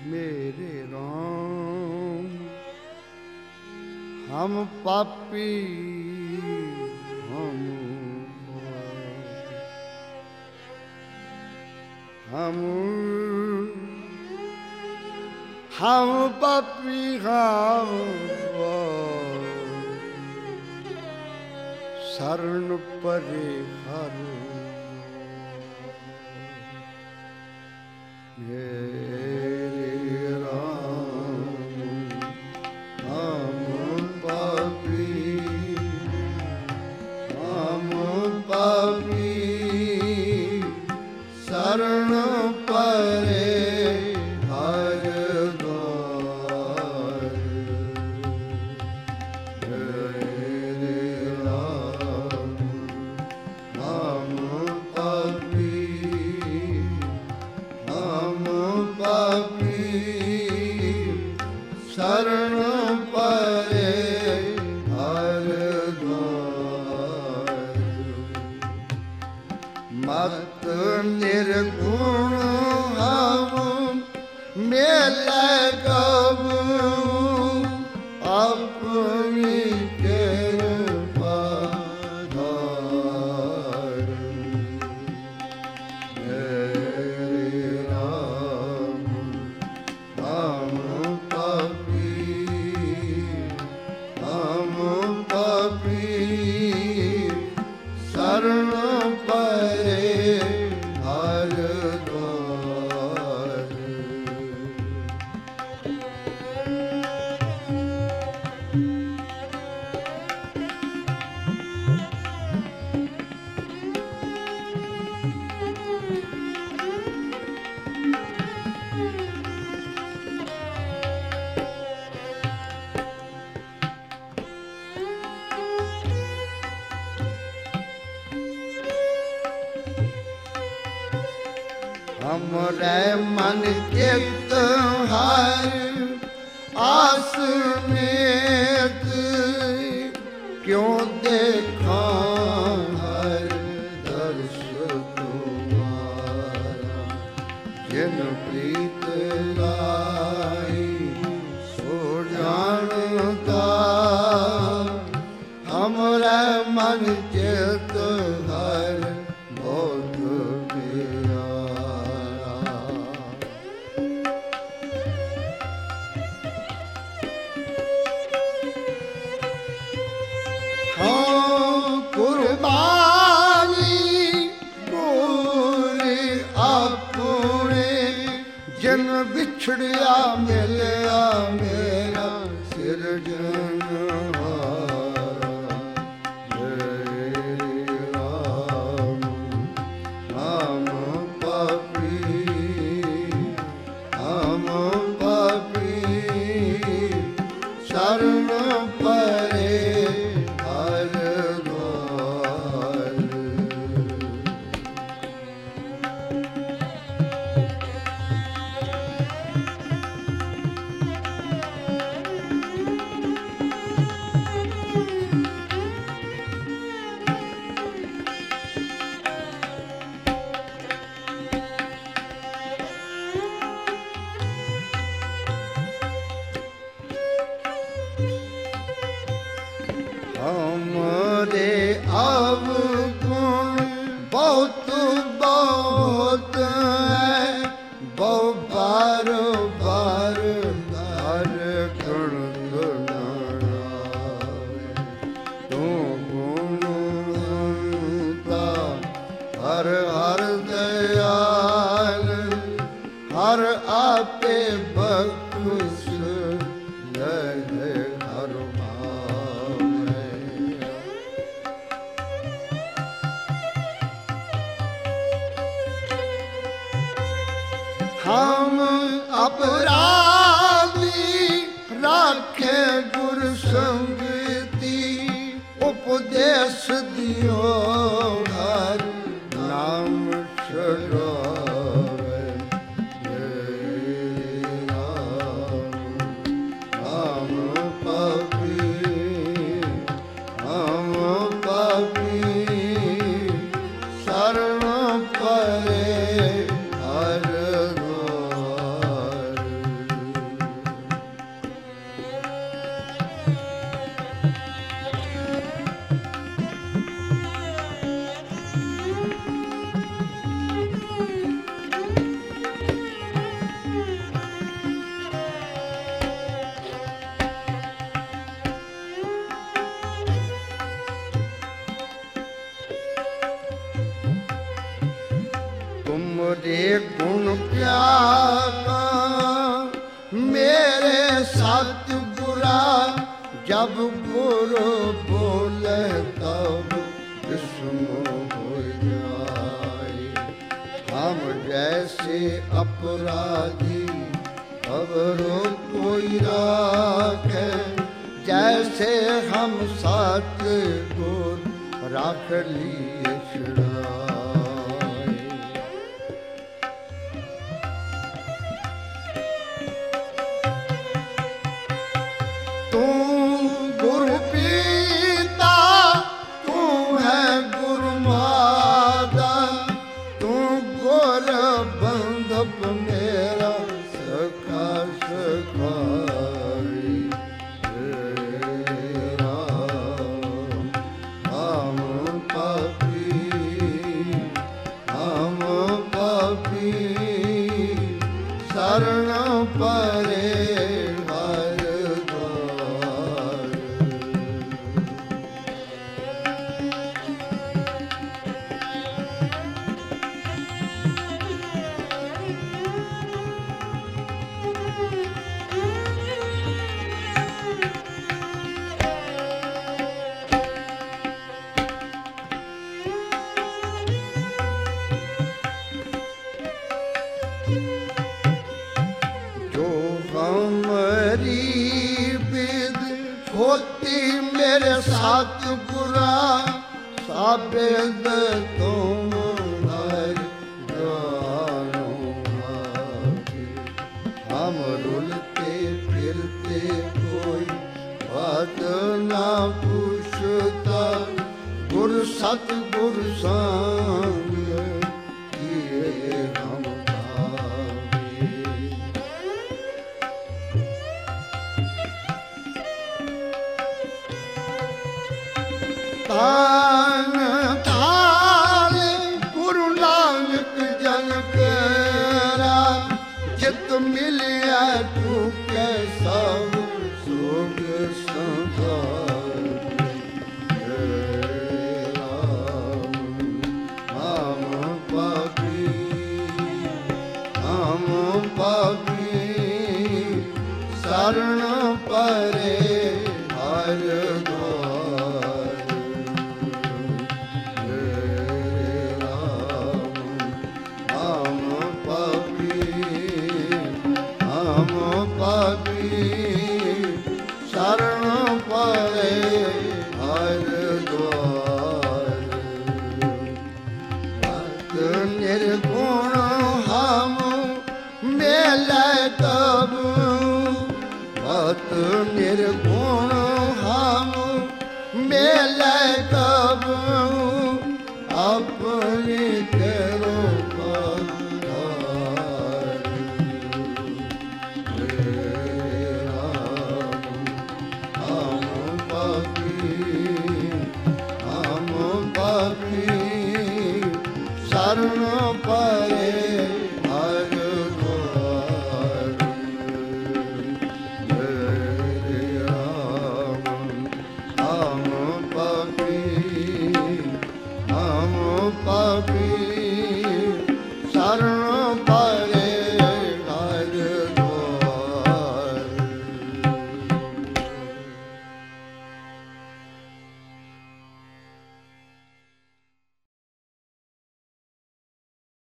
मेरे राम हम पापी हम पापी हम शरण परे हर मेरे राम हम पापी शरण परे हर द्वार मेरे राम हम पापी शरण परे हर द्वार मत निर्गुण हम मेले गबू अपनी कृपा धार मेरे राम हम पापी शरण परे हर द्वार हमरे मन चित हर आस में क्यों देखा हर दर्श तुम्हारा जिन प्रीत लाई सो जानता हमरे मन चित हर बहुत जन बिछड़िया मिलया मेरा सिरजनहारा मेरे राम हम पापी शरण परे हर द्वार हमरे अवगुण बहुत बहुत है बहु बार बार हर गुण गुणाए तू गुणता हर हर दयाल हर आपे बख्श लहे हर हम अपराधी राखे गुर संगति उपदेश दियो हर नाम छड़ावे मेरे राम हम तेरे गुण प्यारा मेरे सतगुरा जब गुरु बोले तब विस्मय हो जाए। हम जैसे अपराधी खबरो कोई राखे, जैसे हम सतगुर राख लिए छुड़ाए। तू गुरु पिता, तू है गुरु माता, तू गुर बंधप मेरा सखा सखाई। हम पापी शरण परे होती मेरे सतगुरा साबित तुम जानो। हम रुलते फिरते कोई बात ना पूछता, गुर सतगुर संग किए हम तान ताल गुरु नानक जन केरा, जित मिलिया तू के सब सुख संसार। हम पापी शरण परे हर शरण परे हर द्वार। भक्त निर्गुण हम मेले तब, भक्त निर्गुण हम मेले तब, अपनी करो शरण परे हर द्वार। हम पापी